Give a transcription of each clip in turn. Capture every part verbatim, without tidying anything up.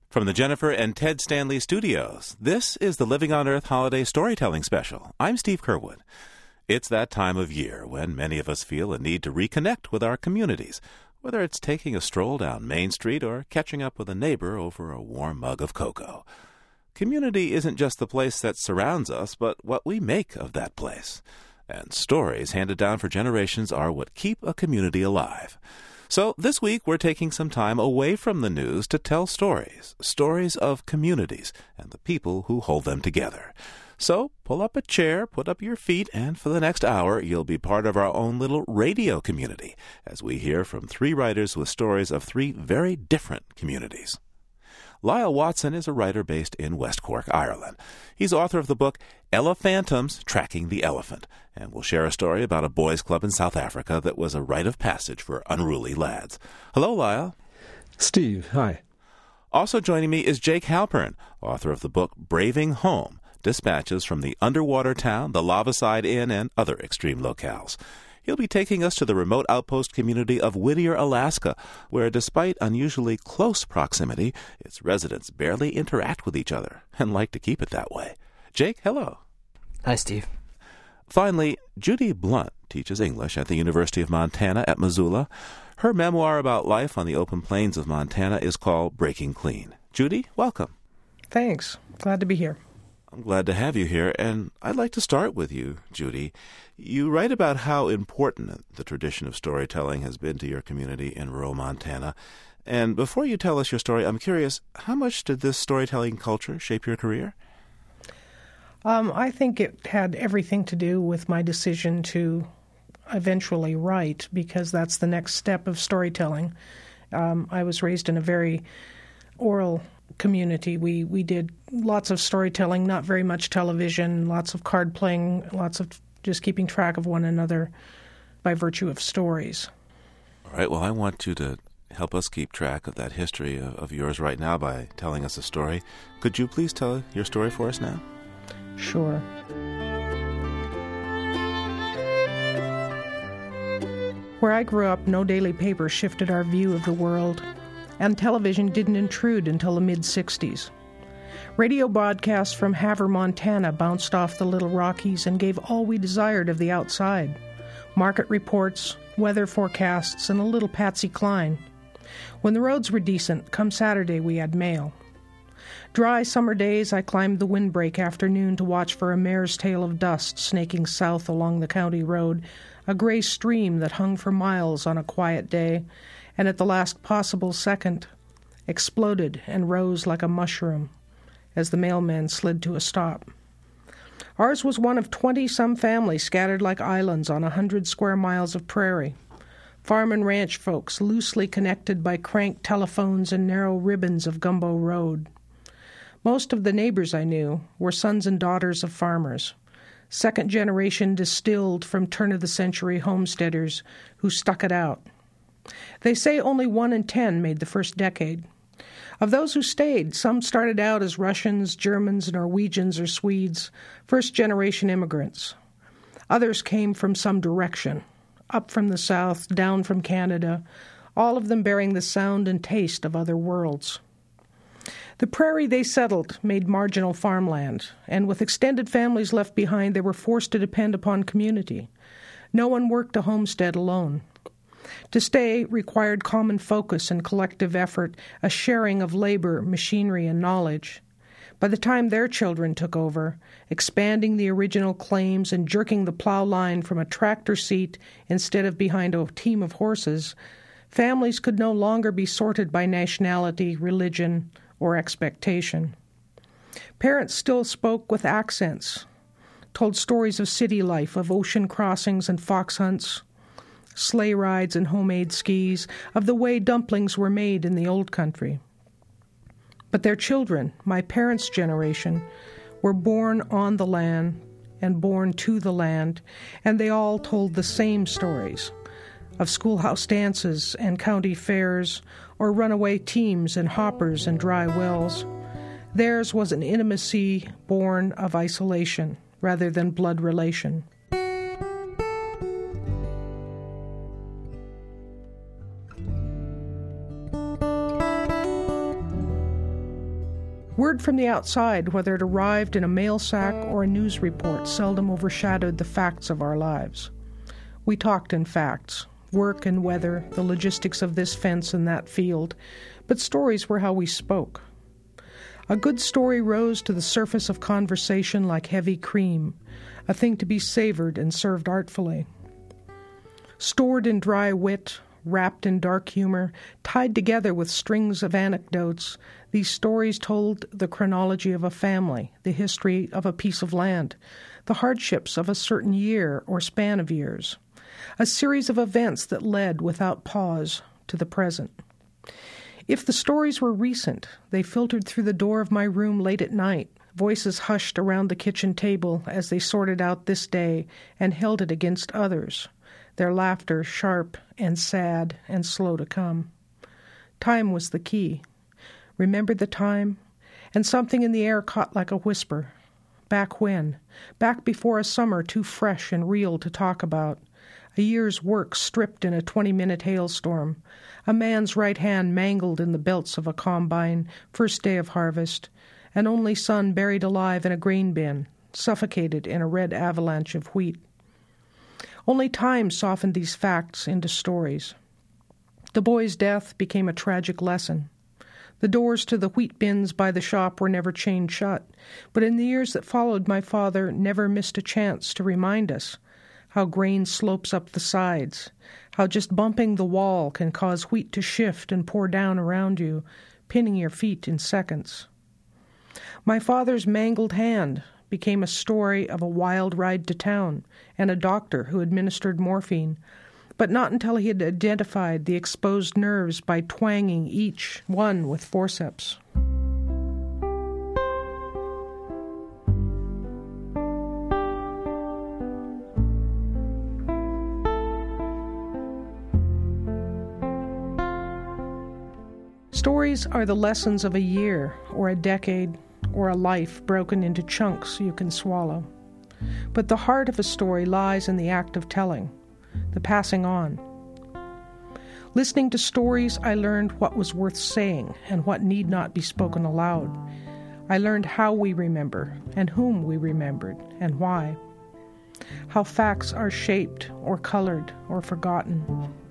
From the Jennifer and Ted Stanley Studios, this is the Living on Earth Holiday Storytelling Special. I'm Steve Curwood. It's that time of year when many of us feel a need to reconnect with our communities, whether it's taking a stroll down Main Street or catching up with a neighbor over a warm mug of cocoa. Community isn't just the place that surrounds us, but what we make of that place. And stories handed down for generations are what keep a community alive. So this week we're taking some time away from the news to tell stories, stories of communities and the people who hold them together. So pull up a chair, put up your feet, and for the next hour you'll be part of our own little radio community as we hear from three writers with stories of three very different communities. Lyle Watson is a writer based in West Cork, Ireland. He's author of the book Elephantums, Tracking the Elephant, and will share a story about a boys' club in South Africa that was a rite of passage for unruly lads. Hello, Lyle. Steve, hi. Also joining me is Jake Halpern, author of the book Braving Home, Dispatches from the Underwater Town, the Lavaside Inn, and other extreme locales. He'll be taking us to the remote outpost community of Whittier, Alaska, where despite unusually close proximity, its residents barely interact with each other and like to keep it that way. Jake, hello. Hi, Steve. Finally, Judy Blunt teaches English at the University of Montana at Missoula. Her memoir about life on the open plains of Montana is called Breaking Clean. Judy, welcome. Thanks. Glad to be here. I'm glad to have you here, and I'd like to start with you, Judy. You write about how important the tradition of storytelling has been to your community in rural Montana. And before you tell us your story, I'm curious, how much did this storytelling culture shape your career? Um, I think it had everything to do with my decision to eventually write, because that's the next step of storytelling. Um, I was raised in a very oral community. We we did lots of storytelling, not very much television, lots of card playing, lots of just keeping track of one another by virtue of stories. All right, well, I want you to help us keep track of that history of, of yours right now by telling us a story. Could you please tell your story for us now? Sure. Where I grew up, no daily paper shifted our view of the world, and television didn't intrude until the mid-sixties. Radio broadcasts from Havre, Montana bounced off the Little Rockies and gave all we desired of the outside: market reports, weather forecasts, and a little Patsy Cline. When the roads were decent, come Saturday we had mail. Dry summer days, I climbed the windbreak afternoon to watch for a mare's tail of dust snaking south along the county road, a gray stream that hung for miles on a quiet day, and at the last possible second exploded and rose like a mushroom as the mailman slid to a stop. Ours was one of twenty-some families scattered like islands on a hundred square miles of prairie. Farm and ranch folks loosely connected by cranked telephones and narrow ribbons of Gumbo Road. Most of the neighbors I knew were sons and daughters of farmers, second generation distilled from turn-of-the-century homesteaders who stuck it out. They say only one in ten made the first decade. Of those who stayed, some started out as Russians, Germans, Norwegians, or Swedes, first-generation immigrants. Others came from some direction, up from the south, down from Canada, all of them bearing the sound and taste of other worlds. The prairie they settled made marginal farmland, and with extended families left behind, they were forced to depend upon community. No one worked a homestead alone. To stay required common focus and collective effort, a sharing of labor, machinery, and knowledge. By the time their children took over, expanding the original claims and jerking the plow line from a tractor seat instead of behind a team of horses, families could no longer be sorted by nationality, religion, or expectation. Parents still spoke with accents, told stories of city life, of ocean crossings and fox hunts, sleigh rides and homemade skis, of the way dumplings were made in the old country. But their children, my parents' generation, were born on the land and born to the land, and they all told the same stories of schoolhouse dances and county fairs, or runaway teams and hoppers and dry wells. Theirs was an intimacy born of isolation rather than blood relation. Word from the outside, whether it arrived in a mail sack or a news report, seldom overshadowed the facts of our lives. We talked in facts, work and weather, the logistics of this fence and that field, but stories were how we spoke. A good story rose to the surface of conversation like heavy cream, a thing to be savored and served artfully. Stored in dry wit, wrapped in dark humor, tied together with strings of anecdotes, these stories told the chronology of a family, the history of a piece of land, the hardships of a certain year or span of years, a series of events that led without pause to the present. If the stories were recent, they filtered through the door of my room late at night, voices hushed around the kitchen table as they sorted out this day and held it against others, their laughter sharp and sad and slow to come. Time was the key. Remembered the time, and something in the air caught like a whisper. Back when? Back before a summer too fresh and real to talk about. A year's work stripped in a twenty-minute hailstorm. A man's right hand mangled in the belts of a combine, first day of harvest. An only son buried alive in a grain bin, suffocated in a red avalanche of wheat. Only time softened these facts into stories. The boy's death became a tragic lesson. The doors to the wheat bins by the shop were never chained shut, but in the years that followed, my father never missed a chance to remind us how grain slopes up the sides, how just bumping the wall can cause wheat to shift and pour down around you, pinning your feet in seconds. My father's mangled hand became a story of a wild ride to town and a doctor who administered morphine, but not until he had identified the exposed nerves by twanging each one with forceps. Stories are the lessons of a year or a decade or a life broken into chunks you can swallow. But the heart of a story lies in the act of telling, the passing on. Listening to stories, I learned what was worth saying and what need not be spoken aloud. I learned how we remember and whom we remembered and why. How facts are shaped or colored or forgotten.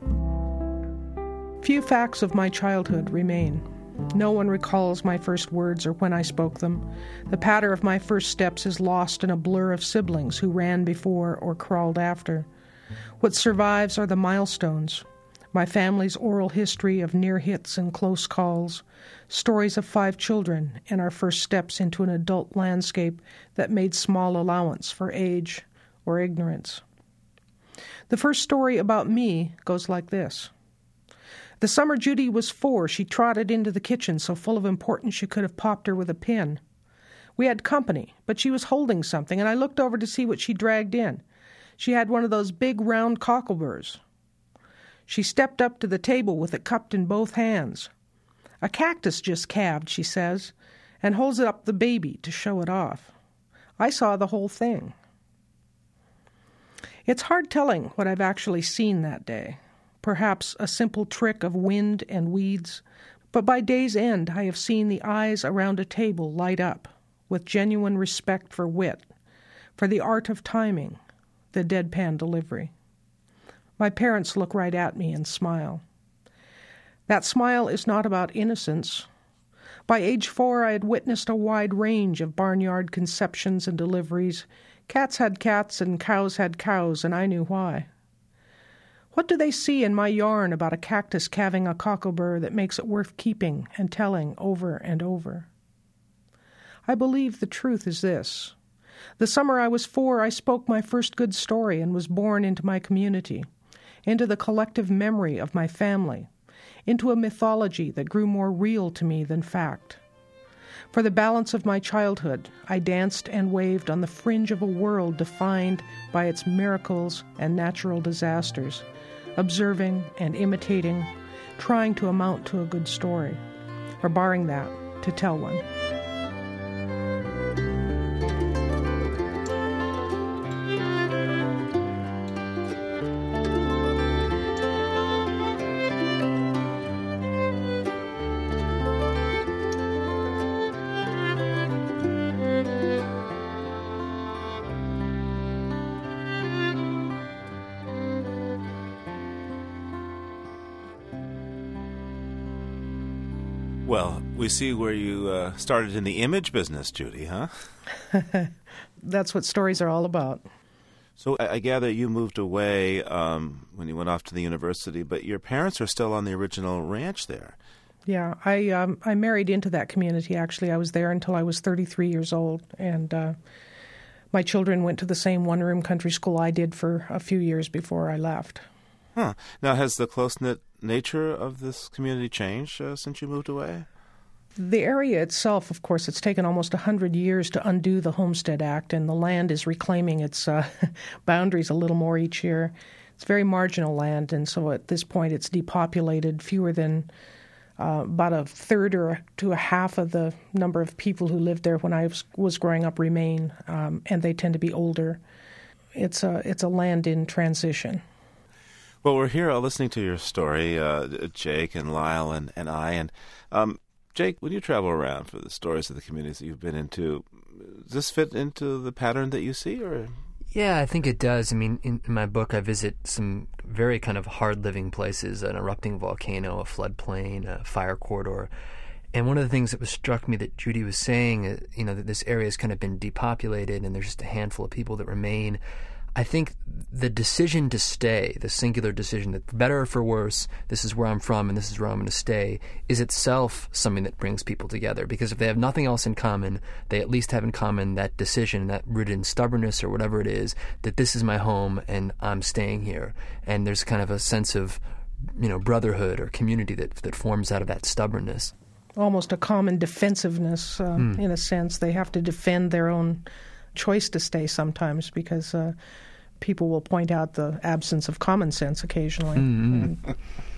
Few facts of my childhood remain. No one recalls my first words or when I spoke them. The patter of my first steps is lost in a blur of siblings who ran before or crawled after. What survives are the milestones, my family's oral history of near hits and close calls, stories of five children, and our first steps into an adult landscape that made small allowance for age or ignorance. The first story about me goes like this. The summer Judy was four, she trotted into the kitchen so full of importance you could have popped her with a pin. We had company, but she was holding something, and I looked over to see what she dragged in. She had one of those big round cockleburs. She stepped up to the table with it cupped in both hands. A cactus just calved, she says, and holds up the baby to show it off. I saw the whole thing. It's hard telling what I've actually seen that day. Perhaps a simple trick of wind and weeds, but by day's end I have seen the eyes around a table light up with genuine respect for wit, for the art of timing, the deadpan delivery. My parents look right at me and smile. That smile is not about innocence. By age four, I had witnessed a wide range of barnyard conceptions and deliveries. Cats had cats and cows had cows, and I knew why. What do they see in my yarn about a cactus calving a cocklebur that makes it worth keeping and telling over and over? I believe the truth is this. The summer I was four, I spoke my first good story and was born into my community, into the collective memory of my family, into a mythology that grew more real to me than fact. For the balance of my childhood, I danced and waved on the fringe of a world defined by its miracles and natural disasters, observing and imitating, trying to amount to a good story, or barring that, to tell one. Well, we see where you uh, started in the image business, Judy, huh? That's what stories are all about. So I, I gather you moved away um, when you went off to the university, but your parents are still on the original ranch there. Yeah, I um, I married into that community, actually. I was there until I was thirty-three years old, and uh, my children went to the same one-room country school I did for a few years before I left. Huh. Now, has the close-knit nature of this community changed uh, since you moved away? The area itself, of course, it's taken almost one hundred years to undo the Homestead Act, and the land is reclaiming its uh, boundaries a little more each year. It's very marginal land, and so at this point it's depopulated. Fewer than uh, about a third or to a half of the number of people who lived there when I was, was growing up remain, um, and they tend to be older. It's a, it's a land in transition. Well, we're here uh, listening to your story, uh, Jake and Lyle and, and I, and um, Jake, when you travel around for the stories of the communities that you've been into, does this fit into the pattern that you see, or? Yeah, I think it does. I mean, in, in my book, I visit some very kind of hard-living places, an erupting volcano, a floodplain, a fire corridor. And one of the things that was struck me that Judy was saying, uh, you know, that this area has kind of been depopulated and there's just a handful of people that remain. I think the decision to stay, the singular decision that for better or for worse, this is where I'm from and this is where I'm going to stay, is itself something that brings people together. Because if they have nothing else in common, they at least have in common that decision, that rooted in stubbornness or whatever it is, that this is my home and I'm staying here. And there's kind of a sense of, you know, brotherhood or community that that forms out of that stubbornness. Almost a common defensiveness, uh, mm. in a sense. They have to defend their own choice to stay sometimes because uh, people will point out the absence of common sense occasionally. Mm-hmm. And,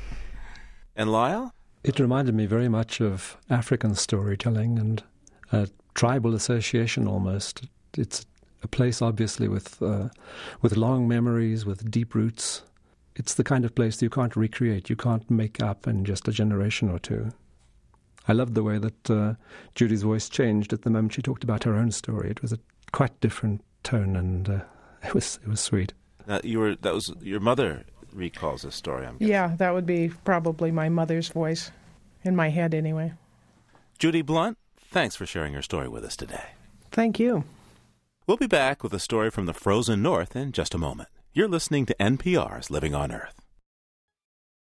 and Lyle? It reminded me very much of African storytelling and uh, tribal association almost. It's a place, obviously, with uh, with long memories, with deep roots. It's the kind of place that you can't recreate, you can't make up in just a generation or two. I loved the way that uh, Judy's voice changed at the moment she talked about her own story. It was a quite different tone, and uh, it was it was sweet. Now, you were that was your mother recalls this story. I'm guessing. Yeah, that would be probably my mother's voice, in my head anyway. Judy Blunt, thanks for sharing your story with us today. Thank you. We'll be back with a story from the frozen north in just a moment. You're listening to N P R's Living on Earth.